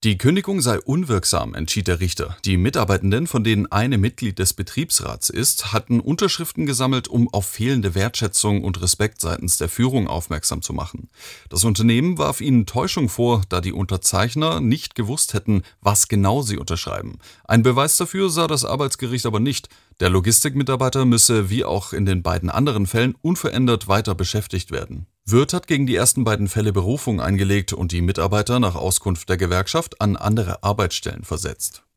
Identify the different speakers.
Speaker 1: Die Kündigung sei unwirksam, entschied der Richter. Die Mitarbeitenden, von denen eine Mitglied des Betriebsrats ist, hatten Unterschriften gesammelt, um auf fehlende Wertschätzung und Respekt seitens der Führung aufmerksam zu machen. Das Unternehmen warf ihnen Täuschung vor, da die Unterzeichner nicht gewusst hätten, was genau sie unterschreiben. Ein Beweis dafür sah das Arbeitsgericht aber nicht. Der Logistikmitarbeiter müsse, wie auch in den beiden anderen Fällen, unverändert weiter beschäftigt werden. Wirth hat gegen die ersten beiden Fälle Berufung eingelegt und die Mitarbeiter nach Auskunft der Gewerkschaft an andere Arbeitsstellen versetzt.